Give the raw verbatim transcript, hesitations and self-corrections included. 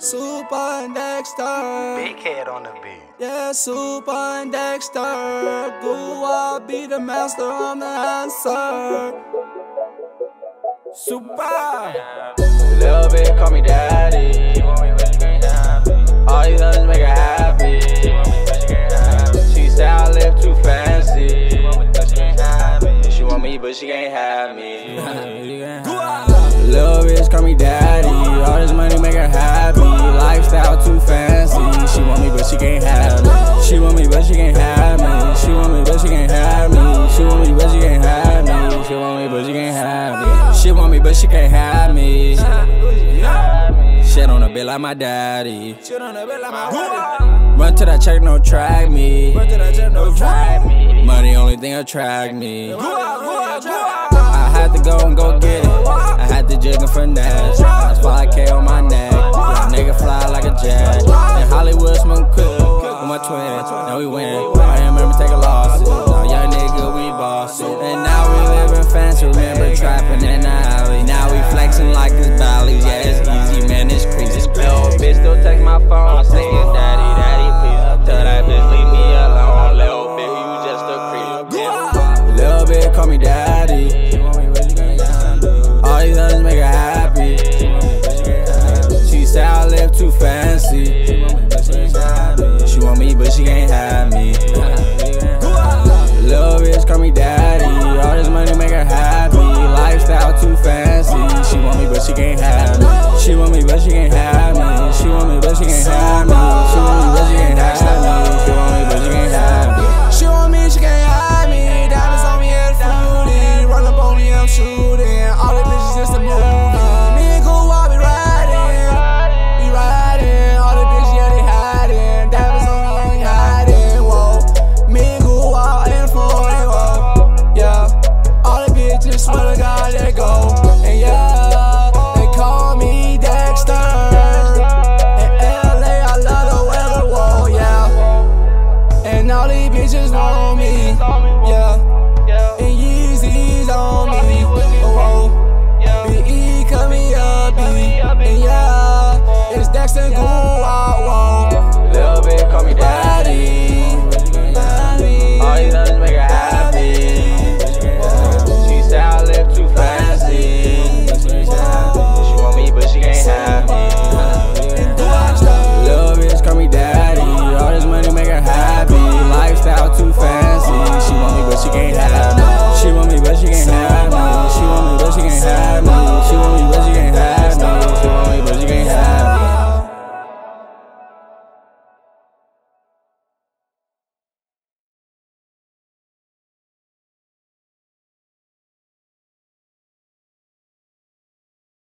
Super and Dexter. Big head on the beat. Yeah, Super and Dexter. Go, I'll be the master, I'm the answer. Super. Little bitch call me daddy. She want me, but she can't have me. All these others make her happy. She want me, but she can't have me. She say I live too fancy. She want me, but she can't have me. She want me, but she can't have me. Little bitch call me daddy. All this money make her happy. Lifestyle too fancy. She want me, but she can't have me. She want me, but she can't have me. She want me, but she can't have me. She want me, but she can't have me. She want me, but she can't have me. She want me, but she can't have me. Shit on a bit like my daddy. Shit on a bit like my daddy. Run to that check, no track me. Run to that check, no track me. Money only thing attract me. I had to go and go get it. I had to jig and finesse. That's why I